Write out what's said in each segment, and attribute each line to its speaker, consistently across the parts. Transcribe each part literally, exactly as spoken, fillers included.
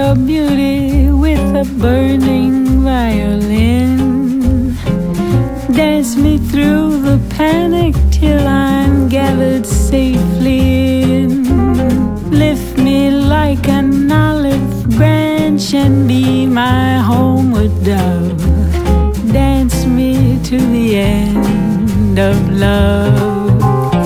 Speaker 1: your beauty with a burning violin. Dance me through the panic till I'm gathered safely in. Lift me like an olive branch and be my homeward dove. Dance me to the end of love.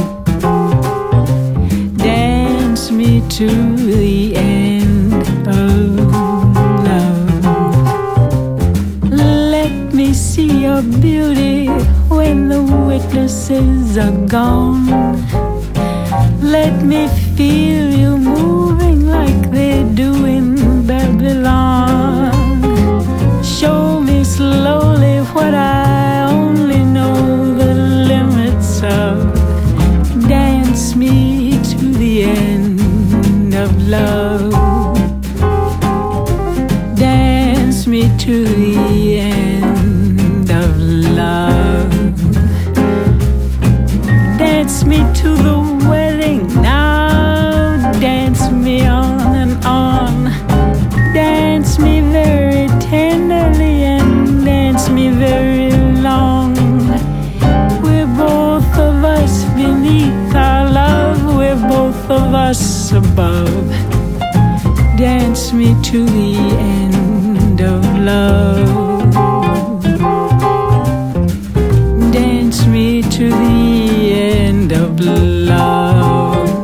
Speaker 1: Dance me to the end of love. Let me see your beauty when the witnesses are gone. Let me feel you moving like they do in Babylon. Show me slowly what I only know the limits of. Dance me to the end of love. Dance me to the end of love. Dance me to the wedding now. Dance me on and on. Dance me very tenderly and dance me very long. We're both of us beneath our love. We're both of us above. Dance me to the end of love. Dance me to the end of love.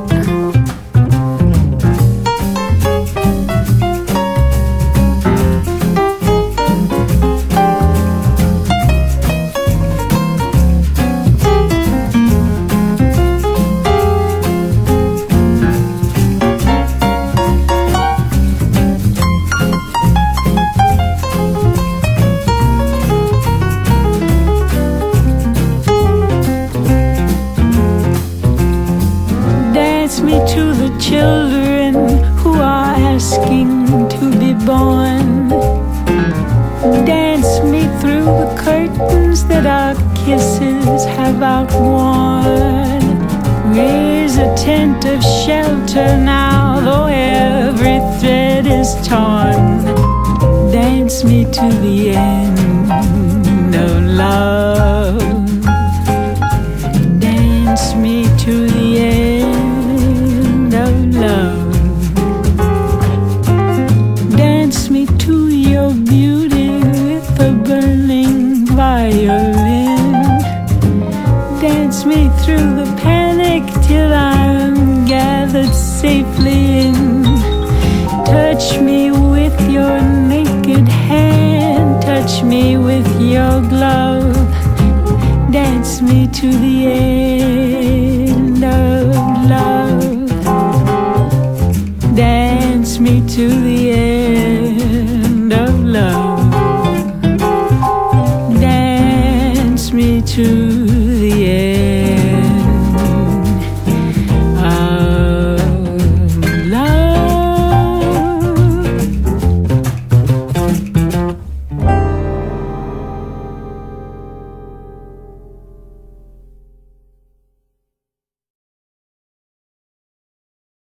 Speaker 1: Dance me to the children who are asking to be born. Dance me through the curtains that our kisses have outworn. Raise a tent of shelter now, though every thread is torn. Dance me to the end of love. Dance me to the end of love. Dance me to your beauty with a burning violin. Dance me through the panic till I'm gathered safely in. Touch me with your naked hand. Touch me with your glove. Dance me to the end of love. Dance me to the end.